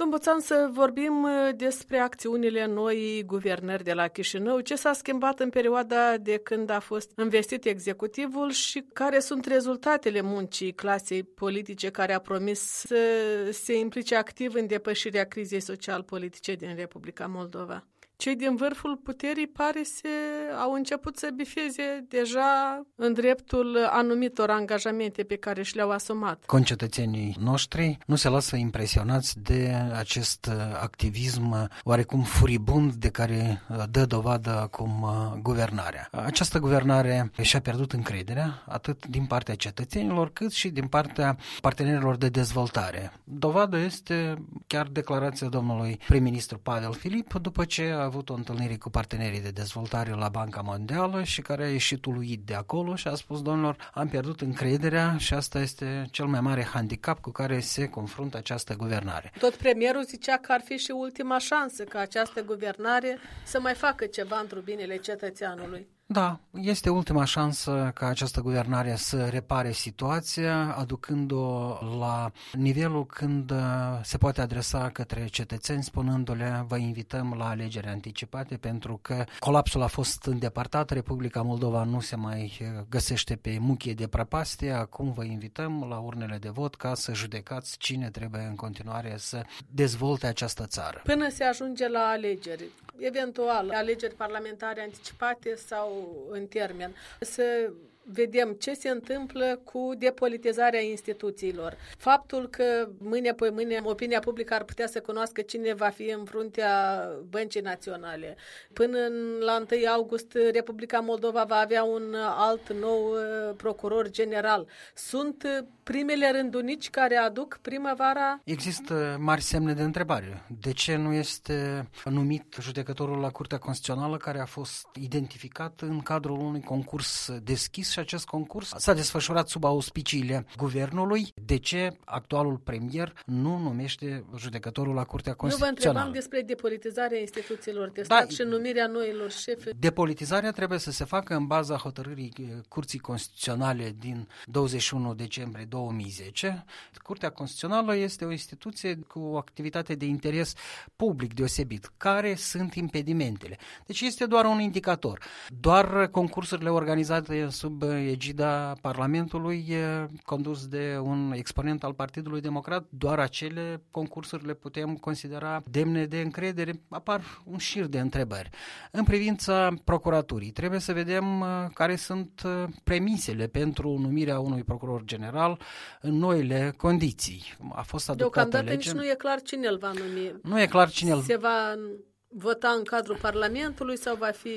Boțan, să vorbim despre acțiunile noi guvernări de la Chișinău. Ce s-a schimbat în perioada de când a fost investit executivul și care sunt rezultatele muncii clasei politice care a promis să se implice activ în depășirea crizei social-politice din Republica Moldova? Cei din vârful puterii pare să au început să bifeze deja în dreptul anumitor angajamente pe care și le-au asumat. Concetățenii noștri nu se lasă impresionați de acest activism oarecum furibund de care dă dovadă acum guvernarea. Această guvernare și-a pierdut încrederea atât din partea cetățenilor cât și din partea partenerilor de dezvoltare. Dovadă este chiar declarația domnului prim-ministru Pavel Filip după ce a avut o întâlnire cu partenerii de dezvoltare la Banca Mondială și care a ieșit uluit de acolo și a spus: domnilor, am pierdut încrederea și asta este cel mai mare handicap cu care se confruntă această guvernare. Tot premierul zicea că ar fi și ultima șansă ca această guvernare să mai facă ceva într-o binele cetățeanului. Da, este ultima șansă ca această guvernare să repare situația, aducând-o la nivelul când se poate adresa către cetățeni, spunându-le: vă invităm la alegeri anticipate pentru că colapsul a fost îndepărtat, Republica Moldova nu se mai găsește pe muchie de prăpastie, acum vă invităm la urnele de vot ca să judecați cine trebuie în continuare să dezvolte această țară. Până se ajunge la alegeri, eventual alegeri parlamentare anticipate sau în termen, să vedem ce se întâmplă cu depolitizarea instituțiilor. Faptul că mâine pe mâine opinia publică ar putea să cunoască cine va fi în fruntea Băncii Naționale. Până la 1 august Republica Moldova va avea un alt nou procuror general. Sunt primele rândunici care aduc primăvara? Există mari semne de întrebare. De ce nu este numit judecătorul la Curtea Constituțională care a fost identificat în cadrul unui concurs deschis și acest concurs s-a desfășurat sub auspiciile guvernului? De ce actualul premier nu numește judecătorul la Curtea Constituțională? Nu vă întrebam despre depolitizarea instituțiilor de stat și numirea noilor șefi. Depolitizarea trebuie să se facă în baza hotărârii Curții Constituționale din 21 decembrie 2010. Curtea Constituțională este o instituție cu o activitate de interes public deosebit. Care sunt impedimentele? Deci este doar un indicator. Doar concursurile organizate sub egida Parlamentului, condus de un exponent al Partidului Democrat, doar acele concursuri le putem considera demne de încredere? Apar un șir de întrebări. În privința procuraturii, trebuie să vedem care sunt premisele pentru numirea unui procuror general în noile condiții. A fost adoptată deocamdată lege. Nici nu e clar cine îl va numi. Nu e clar cine îl... Se va vota în cadrul Parlamentului sau va fi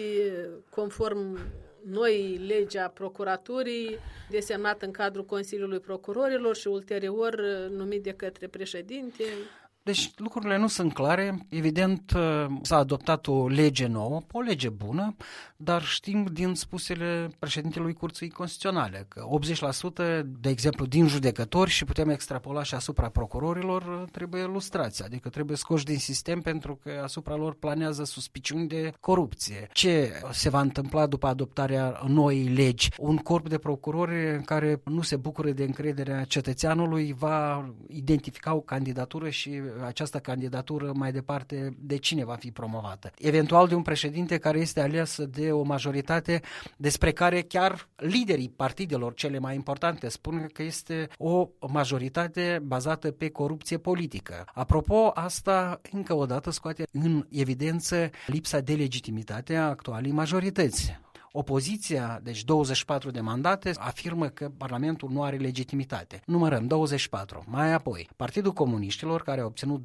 conform noi legea procuraturii, desemnat în cadrul Consiliului Procurorilor și ulterior numit de către președinte? Deci lucrurile nu sunt clare. Evident, s-a adoptat o lege nouă, o lege bună, dar știm din spusele președintelui Curții Constituționale că 80%, de exemplu, din judecători, și putem extrapola și asupra procurorilor, trebuie lustrați, adică trebuie scoși din sistem pentru că asupra lor planează suspiciuni de corupție. Ce se va întâmpla după adoptarea noii legi? Un corp de procurori care nu se bucură de încrederea cetățeanului va identifica o candidatură și această candidatură mai departe de cine va fi promovată. Eventual de un președinte care este ales de o majoritate despre care chiar liderii partidelor cele mai importante spun că este o majoritate bazată pe corupție politică. Apropo, asta încă o dată scoate în evidență lipsa de legitimitate a actualei majorități. Opoziția, deci 24 de mandate, afirmă că Parlamentul nu are legitimitate. Numărăm 24. Mai apoi, Partidul Comuniștilor, care a obținut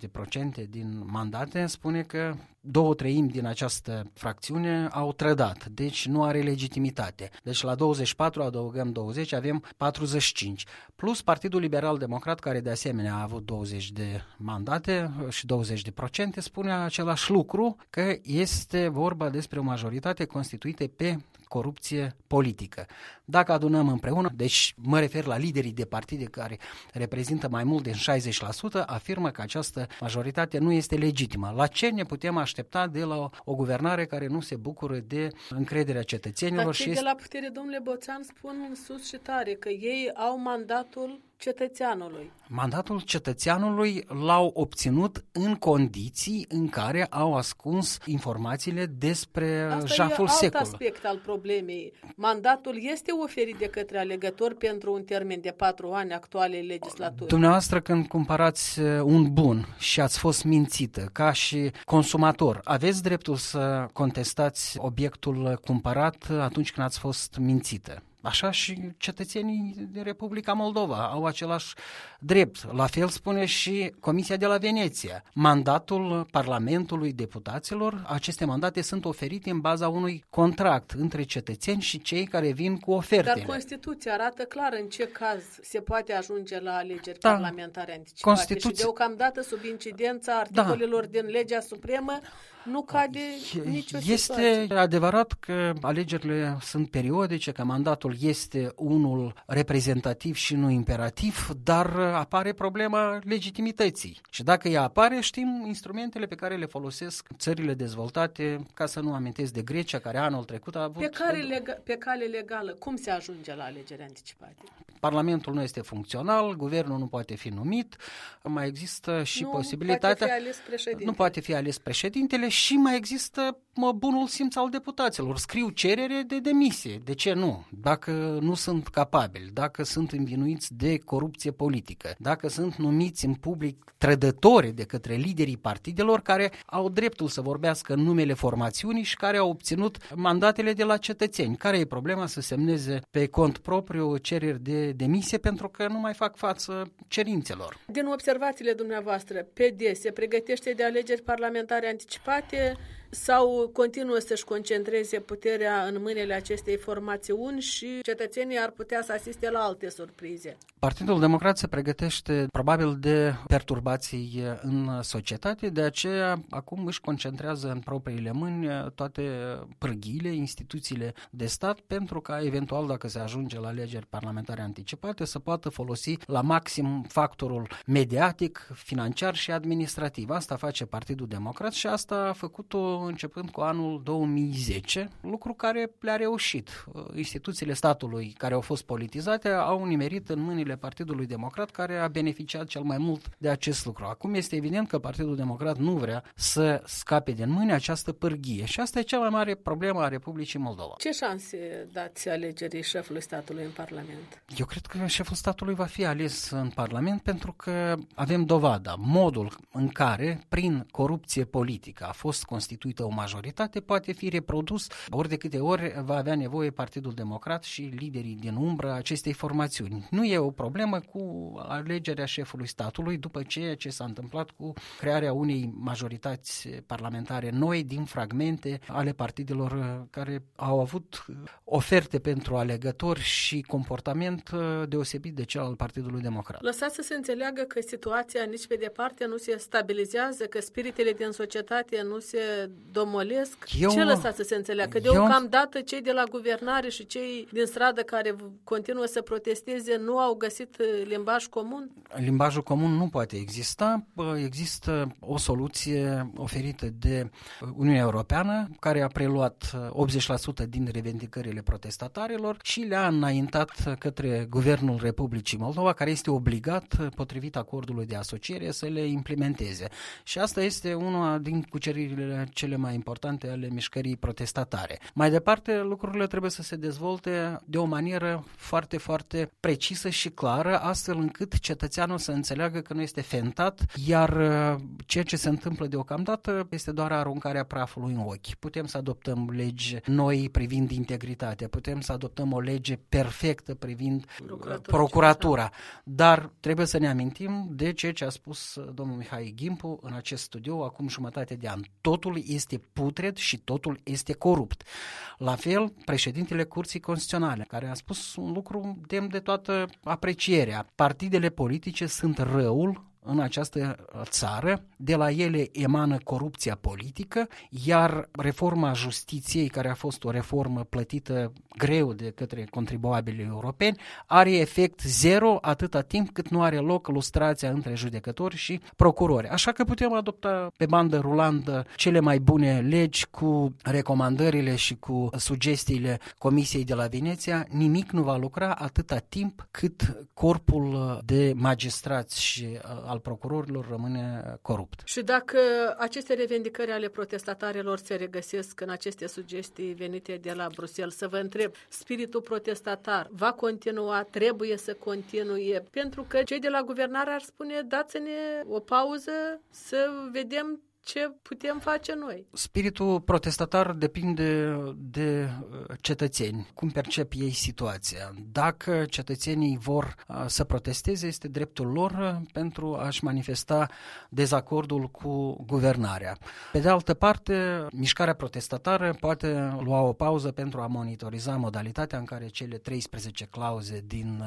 20% din mandate, spune că 2/3 din această fracțiune au trădat, deci nu are legitimitate. Deci la 24 adăugăm 20, avem 45. Plus Partidul Liberal Democrat, care de asemenea a avut 20 de mandate și 20%, spune același lucru, că este vorba despre o majoritate constituită pe corupție politică. Dacă adunăm împreună, deci mă refer la liderii de partide care reprezintă mai mult de 60%, afirmă că această majoritate nu este legitimă. La ce ne putem aștepta de la o guvernare care nu se bucură de încrederea cetățenilor? Dar cei de la putere, domnule Boțan, spun sus și tare că ei au mandatul cetățeanului. Mandatul cetățeanului l-au obținut în condiții în care au ascuns informațiile despre jaful secului. Asta e alt aspect al problemei. Mandatul este oferit de către alegători pentru un termen de 4 ani actualei legislaturi. Dumneavoastră, când cumpărați un bun și ați fost mințită ca și consumator, aveți dreptul să contestați obiectul cumpărat atunci când ați fost mințită. Așa și cetățenii din Republica Moldova au același drept. La fel spune și Comisia de la Veneția. Mandatul Parlamentului Deputaților, aceste mandate sunt oferite în baza unui contract între cetățeni și cei care vin cu ofertele. Dar Constituția arată clar în ce caz se poate ajunge la alegeri parlamentare anticipate și deocamdată sub incidența articolelor din legea supremă nu cade nicio situație. Este adevărat că alegerile sunt periodice, că mandatul este unul reprezentativ și nu imperativ, dar apare problema legitimității. Și dacă ea apare, știm instrumentele pe care le folosesc țările dezvoltate, ca să nu amintesc de Grecia, care anul trecut a avut... Pe cale legală, cum se ajunge la alegeri anticipate? Parlamentul nu este funcțional, guvernul nu poate fi numit, mai există și posibilitatea... Nu poate fi ales președintele și mai există bunul simț al deputaților. Scriu cerere de demisie. De ce nu? Dacă nu sunt capabili, dacă sunt învinuiți de corupție politică, dacă sunt numiți în public trădători de către liderii partidelor care au dreptul să vorbească în numele formațiunii și care au obținut mandatele de la cetățeni. Care e problema să semneze pe cont propriu cereri de demisie pentru că nu mai fac față cerințelor? Din observațiile dumneavoastră, PD se pregătește de alegeri parlamentare anticipate sau continuă să-și concentreze puterea în mâinile acestei formațiuni și cetățenii ar putea să asiste la alte surprize? Partidul Democrat se pregătește probabil de perturbații în societate, de aceea acum își concentrează în propriile mâini toate pârghiile, instituțiile de stat, pentru ca eventual, dacă se ajunge la alegeri parlamentare anticipate, să poată folosi la maxim factorul mediatic, financiar și administrativ. Asta face Partidul Democrat și asta a făcut-o începând cu anul 2010, lucru care le-a reușit. Instituțiile statului care au fost politizate au nimerit în mâinile Partidului Democrat, care a beneficiat cel mai mult de acest lucru. Acum este evident că Partidul Democrat nu vrea să scape din mâini această pârghie și asta e cea mai mare problemă a Republicii Moldova. Ce șanse dați alegerii șefului statului în Parlament? Eu cred că șeful statului va fi ales în Parlament pentru că avem dovada. Modul în care, prin corupție politică, a fost constituită o majoritate poate fi reprodus ori de câte ori va avea nevoie Partidul Democrat și liderii din umbră acestei formațiuni. Nu e o problemă cu alegerea șefului statului după ceea ce s-a întâmplat cu crearea unei majorități parlamentare noi din fragmente ale partidelor care au avut oferte pentru alegători și comportament deosebit de cel al Partidului Democrat. Lăsați să se înțeleagă că situația nici pe departe nu se stabilizează, că spiritele din societate nu se domolesc. Ce lăsați să se înțeleagă? Deocamdată cei de la guvernare și cei din stradă care continuă să protesteze nu au găsit limbaj comun? Limbajul comun nu poate exista. Există o soluție oferită de Uniunea Europeană care a preluat 80% din revendicările protestatarilor și le-a înaintat către Guvernul Republicii Moldova, care este obligat, potrivit acordului de asociere, să le implementeze. Și asta este una din cuceririle cele mai importante ale mișcării protestatare. Mai departe, lucrurile trebuie să se dezvolte de o manieră foarte, foarte precisă și clară, astfel încât cetățeanul să înțeleagă că nu este fentat, iar ceea ce se întâmplă deocamdată este doar aruncarea prafului în ochi. Putem să adoptăm legi noi privind integritatea, putem să adoptăm o lege perfectă privind procuratura, dar trebuie să ne amintim de ceea ce a spus domnul Mihai Gimpu în acest studiu acum jumătate de an. Totul este putred și totul este corupt. La fel, președintele Curții Constituționale, care a spus un lucru demn de toată aprecierea. Partidele politice sunt răul în această țară, de la ele emană corupția politică, iar reforma justiției, care a fost o reformă plătită greu de către contribuabilii europeni, are efect zero atâta timp cât nu are loc lustrația între judecători și procurori. Așa că putem adopta pe bandă rulantă cele mai bune legi cu recomandările și cu sugestiile Comisiei de la Veneția. Nimic nu va lucra atâta timp cât corpul de magistrați și al procurorilor rămâne corupt. Și dacă aceste revendicări ale protestatarilor se regăsesc în aceste sugestii venite de la Bruxelles, să vă întreb, spiritul protestatar va continua, trebuie să continue, pentru că cei de la guvernare ar spune, dați-ne o pauză să vedem ce putem face noi. Spiritul protestatar depinde de cetățeni, cum percep ei situația. Dacă cetățenii vor să protesteze, este dreptul lor pentru a-și manifesta dezacordul cu guvernarea. Pe de altă parte, mișcarea protestatară poate lua o pauză pentru a monitoriza modalitatea în care cele 13 clauze din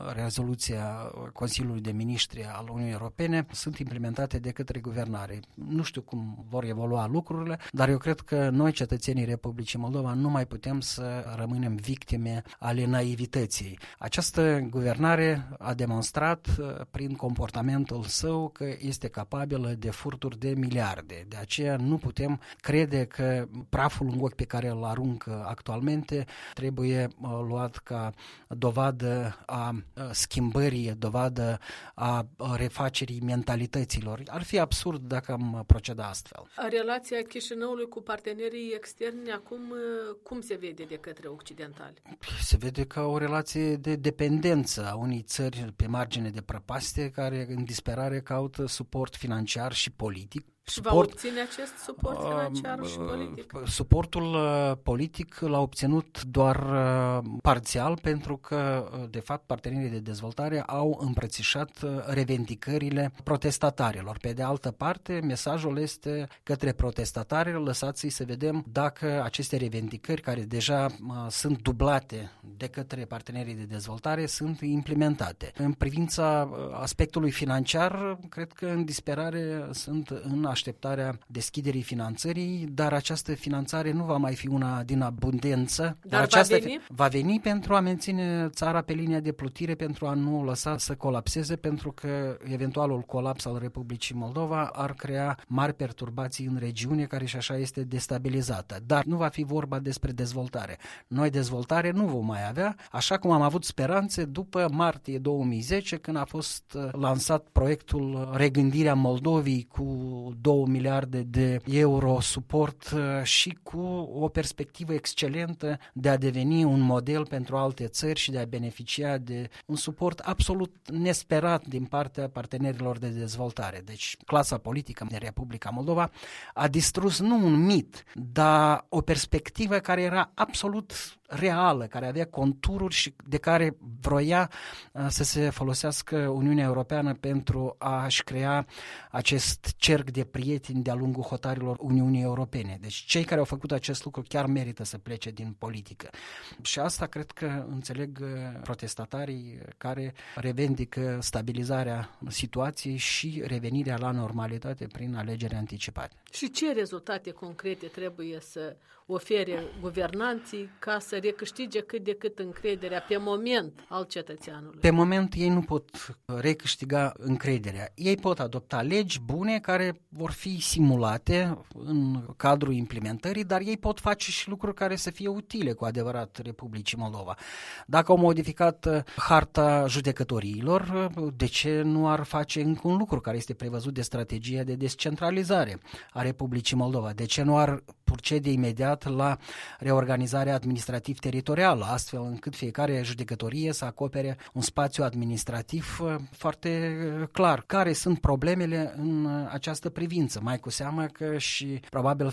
rezoluția Consiliului de Ministri al Uniunii Europene sunt implementate de către guvernare. Nu știu cum vor evolua lucrurile, dar eu cred că noi, cetățenii Republicii Moldova, nu mai putem să rămânem victime ale naivității. Această guvernare a demonstrat prin comportamentul său că este capabilă de furturi de miliarde. De aceea nu putem crede că praful în ochi pe care îl aruncă actualmente trebuie luat ca dovadă a schimbării, dovadă a refacerii mentalităților. Ar fi absurd dacă am proceda astfel. Relația Chișinăului cu partenerii externi acum cum se vede de către occidentali? Se vede ca o relație de dependență a unei țări pe margine de prăpastie care în disperare caută suport financiar și politic. Și va obține acest suport financiar și politic? Suportul politic l-a obținut doar parțial, pentru că, de fapt, partenerii de dezvoltare au îmbrățișat revendicările protestatarilor. Pe de altă parte, mesajul este către protestatari, lăsați-i să vedem dacă aceste revendicări, care deja sunt dublate de către partenerii de dezvoltare, sunt implementate. În privința aspectului financiar, cred că în disperare sunt în așteptarea deschiderii finanțării, dar această finanțare nu va mai fi una din abundență. Dar va veni pentru a menține țara pe linia de plutire, pentru a nu lăsa să colapseze, pentru că eventualul colaps al Republicii Moldova ar crea mari perturbații în regiune, care și așa este destabilizată. Dar nu va fi vorba despre dezvoltare. Noi dezvoltare nu vom mai avea, așa cum am avut speranțe după martie 2010, când a fost lansat proiectul Regândirea Moldovei cu 2 miliarde de euro suport și cu o perspectivă excelentă de a deveni un model pentru alte țări și de a beneficia de un suport absolut nesperat din partea partenerilor de dezvoltare. Deci clasa politică de Republica Moldova a distrus nu un mit, dar o perspectivă care era absolut reală, care avea contururi și de care vroia să se folosească Uniunea Europeană pentru a-și crea acest cerc de prieteni de-a lungul hotarilor Uniunii Europene. Deci cei care au făcut acest lucru chiar merită să plece din politică. Și asta cred că înțeleg protestatarii care revendică stabilizarea situației și revenirea la normalitate prin alegeri anticipate. Și ce rezultate concrete trebuie să ofere guvernanții ca să recâștige cât de cât încrederea pe moment al cetățeanului? Pe moment ei nu pot recâștiga încrederea. Ei pot adopta legi bune care vor fi simulate în cadrul implementării, dar ei pot face și lucruri care să fie utile cu adevărat Republicii Moldova. Dacă au modificat harta judecătoriilor, de ce nu ar face încă un lucru care este prevăzut de strategia de descentralizare a Republicii Moldova? De ce nu ar procede imediat la reorganizarea administrativ-teritorială, astfel încât fiecare judecătorie să acopere un spațiu administrativ foarte clar? Care sunt problemele în această privință? Mai cu seamă că și probabil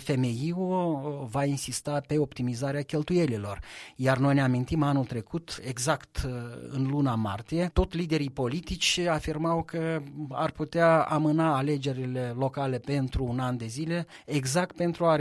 FMI-ul va insista pe optimizarea cheltuielilor. Iar noi ne amintim anul trecut, exact în luna martie, tot liderii politici afirmau că ar putea amâna alegerile locale pentru un an de zile, exact pentru a reuși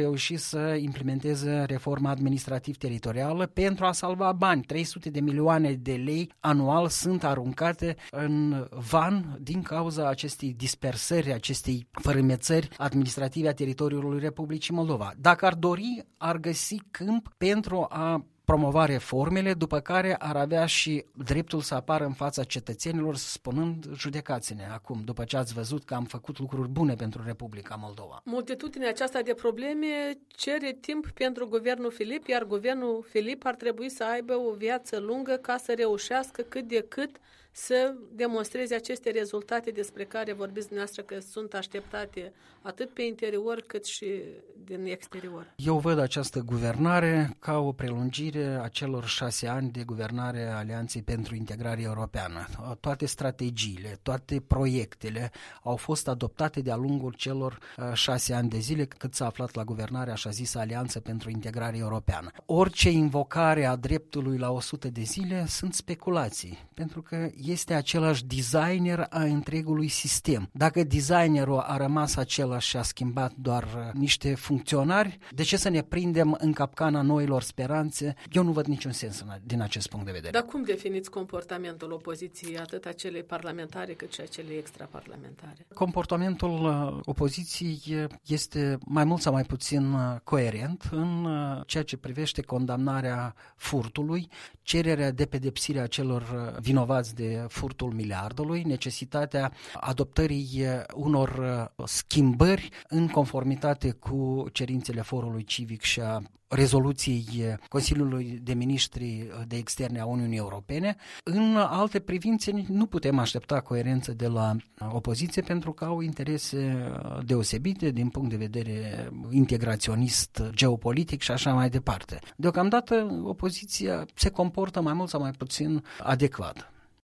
să implementeze reforma administrativ-teritorială pentru a salva bani. 300 de milioane de lei anual sunt aruncate în van din cauza acestei dispersări, acestei fărâmețări administrative a teritoriului Republicii Moldova. Dacă ar dori, ar găsi câmp pentru a promova reformele, după care ar avea și dreptul să apară în fața cetățenilor spunând: judecați-ne acum, după ce ați văzut că am făcut lucruri bune pentru Republica Moldova. Multitudinea aceasta de probleme cere timp pentru guvernul Filip, iar guvernul Filip ar trebui să aibă o viață lungă ca să reușească cât de cât să demonstreze aceste rezultate despre care vorbiți dumneavoastră că sunt așteptate atât pe interior cât și din exterior. Eu văd această guvernare ca o prelungire a celor 6 ani de guvernare a Alianței pentru Integrare Europeană. Toate strategiile, toate proiectele au fost adoptate de-a lungul celor 6 ani de zile cât s-a aflat la guvernare așa zisă Alianță pentru Integrare Europeană. Orice invocare a dreptului la 100 de zile sunt speculații, pentru că este același designer a întregului sistem. Dacă designerul a rămas același și a schimbat doar niște funcționari, de ce să ne prindem în capcana noilor speranțe? Eu nu văd niciun sens din acest punct de vedere. Dar cum definiți comportamentul opoziției, atât a celei parlamentare cât și a celei extraparlamentare? Comportamentul opoziției este mai mult sau mai puțin coerent în ceea ce privește condamnarea furtului, cererea de pedepsire a celor vinovați de furtul miliardului, necesitatea adoptării unor schimbări în conformitate cu cerințele Forului Civic și a rezoluției Consiliului de Ministri de Externe a Uniunii Europene. În alte privințe nu putem aștepta coerență de la opoziție pentru că au interese deosebite din punct de vedere integraționist, geopolitic și așa mai departe. Deocamdată opoziția se comportă mai mult sau mai puțin adecvat.